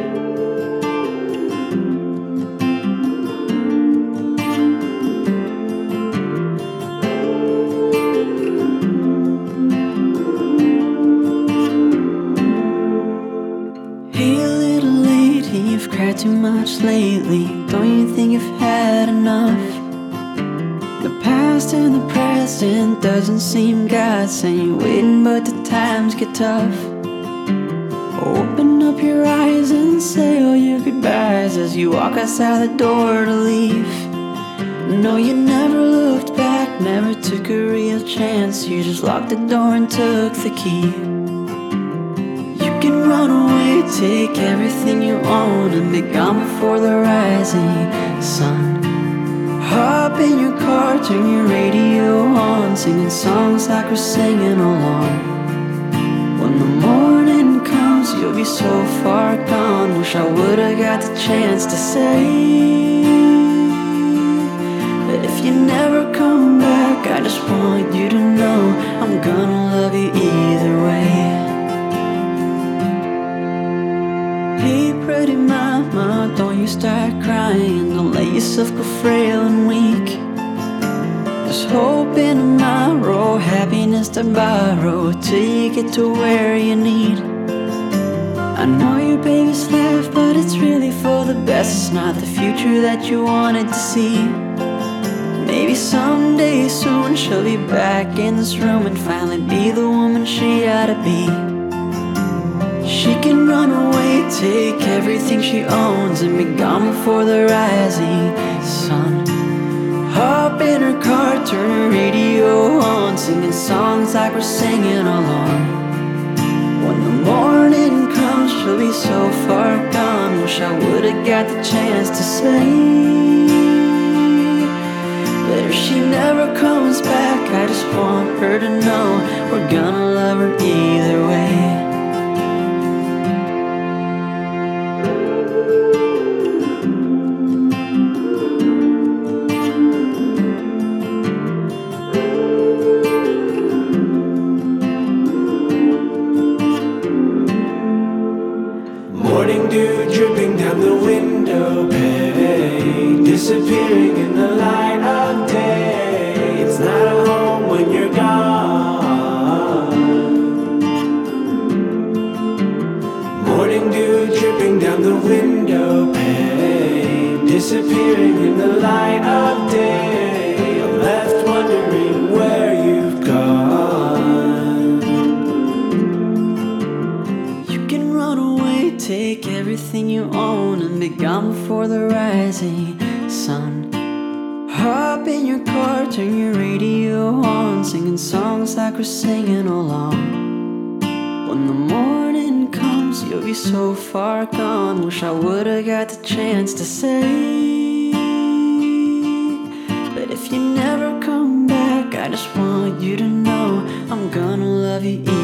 You've cried too much lately. Don't you think you've had enough? The past and the present doesn't seem God saying waiting, but the times get tough. Open up your eyes and say all your goodbyes as you walk outside the door to leave. No, you never looked back, never took a real chance. You just locked the door and took the key. You can run away, take everything you own, and be gone before the rising sun. Hop in your car, turn your radio on, singing songs like we're singing along. When the morning comes, you'll be so far gone. Wish I would've got the chance to say that if you never come back, I just want you to know I'm gonna love you either way. Hey pretty mama, don't you start crying. Don't let yourself go frail and weak. There's hope in tomorrow, happiness to borrow, till you get to where you need. I know your baby's left, but it's really for the best. It's not the future that you wanted to see. Maybe someday soon she'll be back in this room and finally be the woman she ought to be. She can run away, take everything she owns, and be gone before the rising sun. Hop in her car, turn her radio on, singing songs like we're singing along. When the morning comes, she'll be so far gone. Wish I would've got the chance to say that if she never comes back, I just want her to know we're gonna love her either way. Morning dew dripping down the window pane, disappearing in the light of day. It's not a home when you're gone. Morning dew dripping down the window pane, disappearing in the light of day. I'm left wondering where you've gone. You can run away, take everything you own, and be gone before the rising sun. Hop in your car, turn your radio on, singing songs like we're singing along. When the morning comes, you'll be so far gone. Wish I would've got the chance to say, but if you never come back, I just want you to know I'm gonna love you